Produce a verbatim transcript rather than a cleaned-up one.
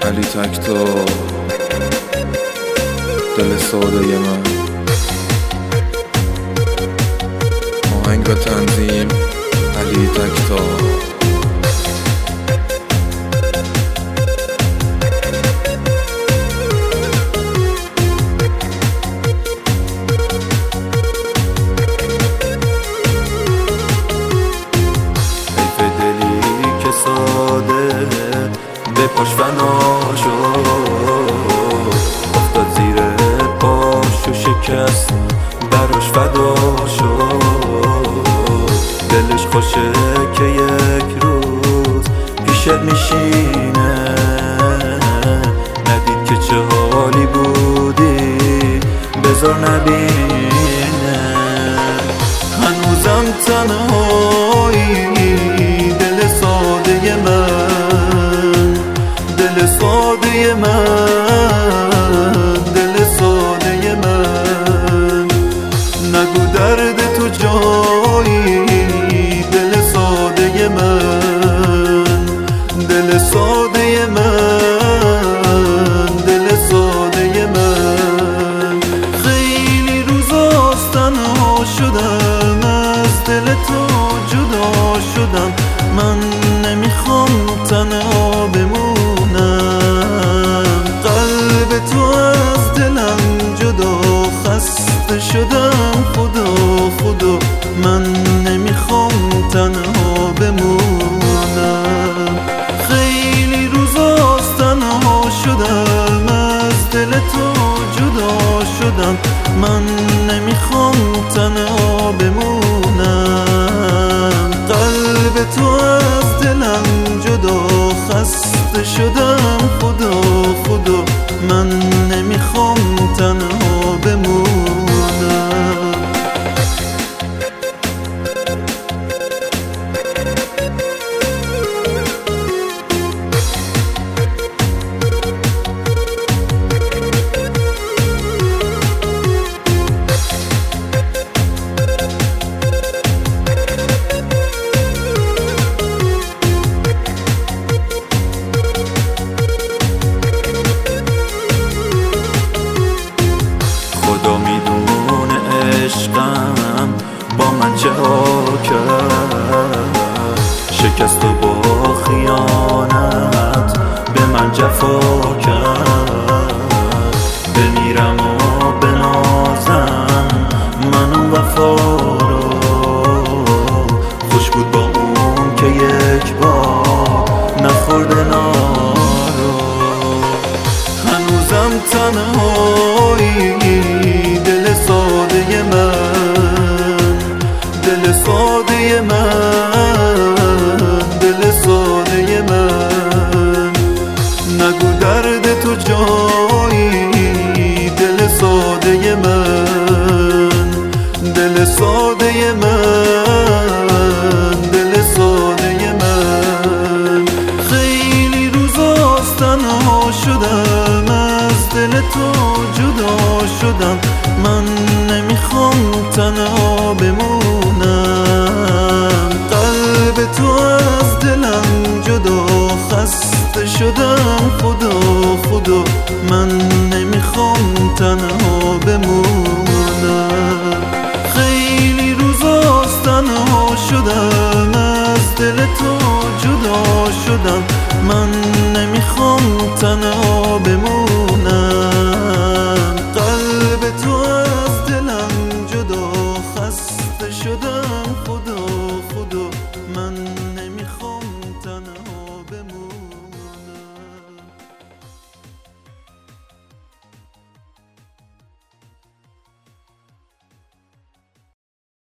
علی تکتا، دل ساده من. آهنگ و تنظیم علی تکتا. به پاش فنا شد، افتاد زیر پاش و شکست براش فدا شد. دلش خوشه که یک روز پیشت میشینه، ندید که چه حالی بودی بذار نبینه. هنوزم تنهایی دل ساده من، دل ساده من، دل ساده من. نگو درد تو جایی دل ساده من، دل ساده من، دل ساده من. خیلی روزاست تنها شدم، از دل تو جدا شدم. من نمیخوام تنها بمونم، قلب تو از دلم جدا. خسته شدم خدا خدا، من نمیخوام تنها بمونم. خیلی روزاست تنها شدم، از دل تو جدا شدم. من نمیخوام تنها بمونم، قلب تو از دلم جدا. خسته شدم خدا خدا، من نمیخوام تنها بمونم. خدا میدونه عشقم با من چه ها کرد، شکست و با خیانت به من جفا کرد. بمیرم و بنازم من اون وفا رو، خوش بود با اون که یک بار نخورده نارو. هنوزم تنهایی دل ساده من، دل ساده من، دل ساده من. نگو درد تو جایی دل ساده من، دل ساده من، دل ساده من. خیلی روزاست تنها شدم، از دل تو جدا شدم. من نمیخوام تنها بمونم، قلب تو از دلم جدا. خسته شدم خدا خدا، من نمیخوام تنها بمونم. خیلی روزاست تنها شدم، از دل تو جدا شدم. من نمیخوام تنها بمونم،